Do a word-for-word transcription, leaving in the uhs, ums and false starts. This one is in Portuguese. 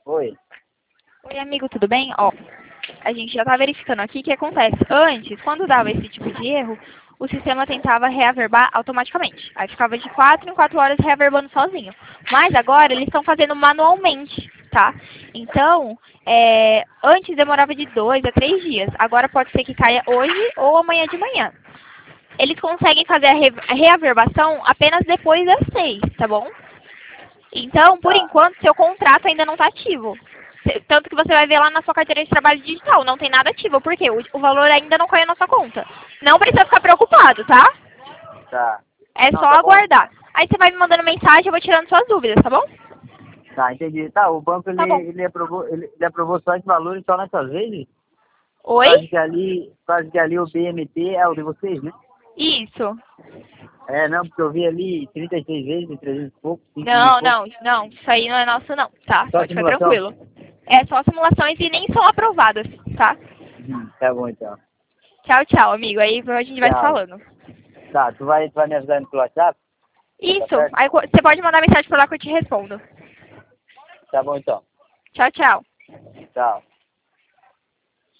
Oi. Oi, amigo, tudo bem? Ó, a gente já tá verificando aqui o que acontece. Antes, quando dava esse tipo de erro, o sistema tentava reaverbar automaticamente. Aí ficava de quatro em quatro horas reaverbando sozinho. Mas agora eles estão fazendo manualmente, tá? Então, é, antes demorava de dois a três dias. Agora pode ser que caia hoje ou amanhã de manhã. Eles conseguem fazer a, re a reaverbação apenas depois das seis, tá bom? Então, por Tá. enquanto, seu contrato ainda não está ativo. Tanto que você vai ver lá na sua carteira de trabalho digital, não tem nada ativo. Por quê? O, o valor ainda não caiu na sua conta. Não precisa ficar preocupado, tá? Tá. É Não, só tá bom. aguardar. Aí você vai me mandando mensagem, eu vou tirando suas dúvidas, tá bom? Tá, entendi. Tá, o banco ele, Tá bom. ele, aprovou, ele, ele aprovou só esse valor só nessas vezes? Por Oi? causa que ali, por causa que ali o B M T é o de vocês, né? Isso. É, não, porque eu vi ali trinta e seis vezes, trezentos e pouco, cinco mil e Não, pouco. não, não. Isso aí não é nosso não, tá? Só Pode ficar simulação? tranquilo. É só simulações e nem são aprovadas, tá? Uhum, tá bom então. Tchau, tchau, amigo. Aí a gente vai se Tchau. falando. Tá, tu vai, tu vai me avisando pelo WhatsApp? Tá Isso. certo? Aí co- você pode mandar mensagem por lá que eu te respondo. Tá bom então. Tchau, tchau. Tchau.